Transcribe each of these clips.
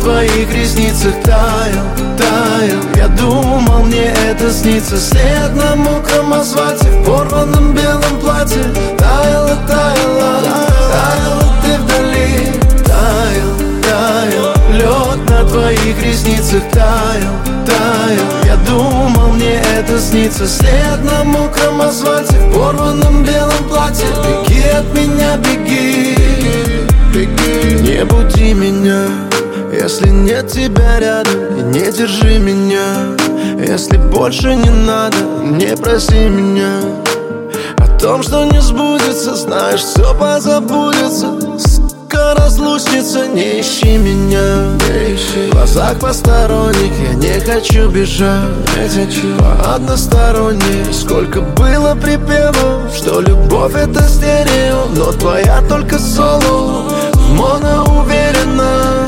твоих ресницах таял, таял. Я думал, мне это снится. След на мокром асфальте в порванном белом платье. Таяла, таяла, таяла ты вдали. Таял, таял, лед на твоих ресницах таял, таял. Я думал, мне это снится. След на мокром асфальте в порванном белом платье. Беги от меня, беги, беги. Не буди меня, если нет тебя рядом, и не держи меня. Если больше не надо, не проси меня. О том, что не сбудется, знаешь, все позабудется. Сука, разлучница, не ищи меня, не ищи. В глазах посторонних я не хочу бежать, не хочу. По односторонней сколько было припевов, что любовь это стерео, но твоя только соло, в моно уверенно.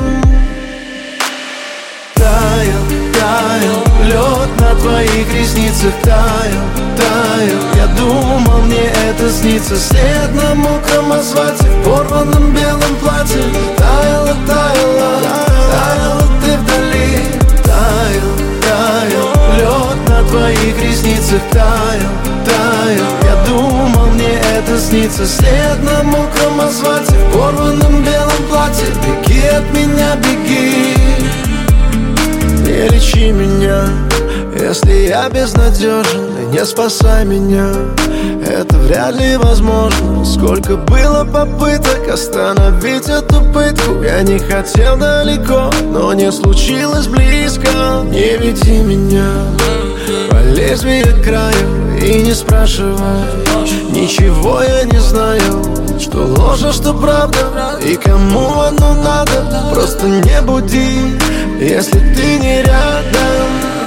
Таял, таял, лед на твоих ресницах таял, таял. Я думал, мне это снится. След на мокром асфальте в порванном белом платье. Таяла, таяла, таяла ты вдали. Таял, таял, лед на твоих ресницах таял, таял. Я думал, мне это снится. След на мокром асфальте в порванном белом платье. Беги от меня, беги. Не лечи меня, если я безнадежен, и не спасай меня. Это вряд ли возможно. Сколько было попыток остановить эту пытку. Я не хотел далеко, но не случилось близко. Не веди меня по лезвию к краю и не спрашивай. Ничего я не знаю, что ложь, а что правда, и кому оно надо. Просто не буди, если ты не рядом.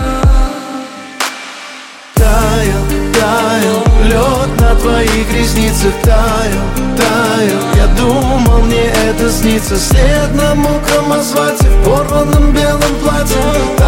Таял, таял, лед на твоих ресницах таял, таял. Я думал, мне это снится. След на мокром асфальте в порванном белом платье.